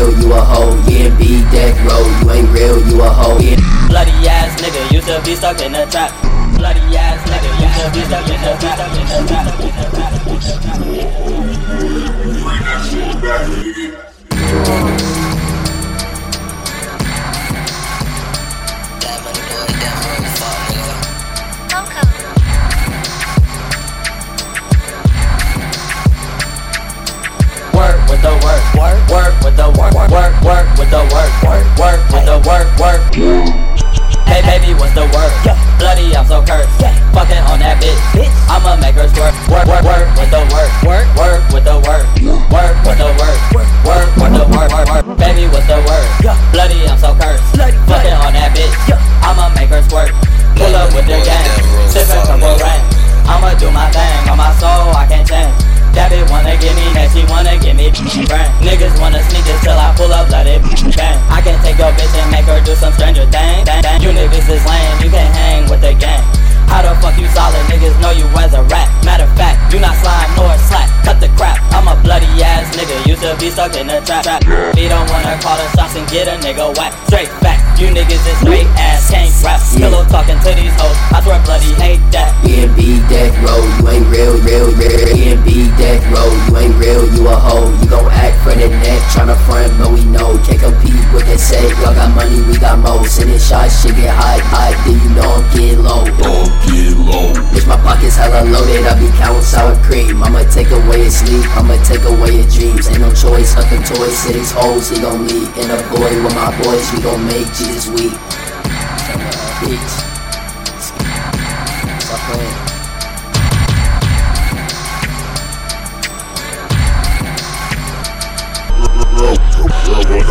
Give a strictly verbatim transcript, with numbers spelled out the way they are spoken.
real, you a hoe. Yeah, B death row, you ain't real, you a hoe. Yeah. Bloody ass nigga used to be stuck in the trap. Bloody ass nigga used to be stuck in the trap. In the trap. In the trap. Bring that shit back, nigga. Work with the work, work, work with the work, work, work with the work, work, work with the work, work. Hey baby, what's the word? Bloody, I'm so cursed. Fucking on that bitch, I'ma make her squirt. Work, work, work with the work, work, work with the work, work with the work, work with the work, work, work. Baby, what's the word? Bloody, I'm so cursed. Fucking on that bitch, I'ma make her squirt. Pull up with the gang, sipping purple rain. I'ma do my thing, on my soul I can't change. That bitch wanna give me next, she wanna give me brain. Niggas wanna sneak this till I pull up, let it bang. I can take your bitch and make her do some stranger thing. You niggas is lame, you can't hang with the gang. How the fuck you solid, niggas know you as a rat. Matter of fact, you not slime nor slack. Cut the crap, I'm a bloody ass nigga, used to be stuck in the trap. We don't wanna call the shots and get a nigga whack. Straight fact, you niggas is straight ass, can't rap. Pillow talking to these hoes, I swear bloody hate that. Yeah, B death row, you ain't real, real, real. Yeah, B death row, you ain't real, you a hoe. You gon' act for the neck, tryna front, but we know. Can't compete with the say, y'all got money, we got more. Sending shots, shit get high, high, then you know I'm getting low. Don't get low. Bitch, my pockets hella loaded, I be counting sour cream. I'ma take away your sleep, I'ma take away your dreams. Ain't no choice, huckin' toys to these hoes, he gon' leave. In a boy with my boys, we gon' make Jesus weep. Bitch, stop playing.